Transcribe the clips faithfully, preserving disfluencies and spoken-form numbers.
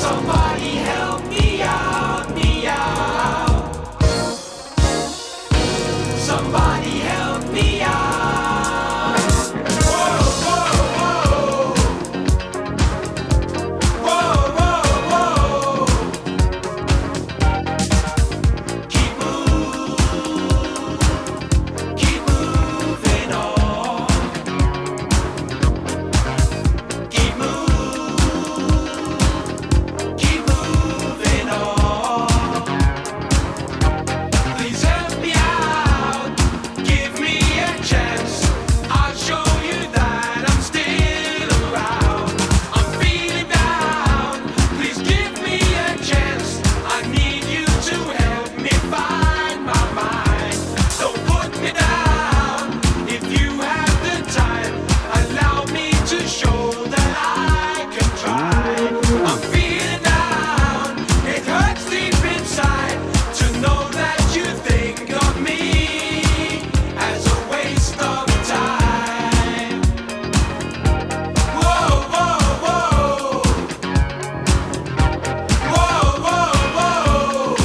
Somebody help me out, me out. Somebody help me out. Whoa, whoa, whoa. Whoa, whoa, whoa. Keep moving, keep moving on. Keep moving, keep moving on. Please help me out, give me a chance. I'll show you that I'm still around. I'm feeling down, please give me a chance. I need you to help me find my mind. Don't put me down if you have the time. Allow me to show that I can try. I'm feeling down, it hurts deep inside to know that you think of me as a waste of time. Whoa, whoa, whoa. Whoa, whoa, whoa.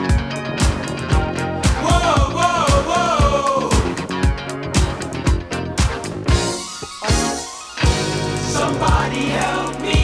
Whoa, whoa, whoa. Somebody help me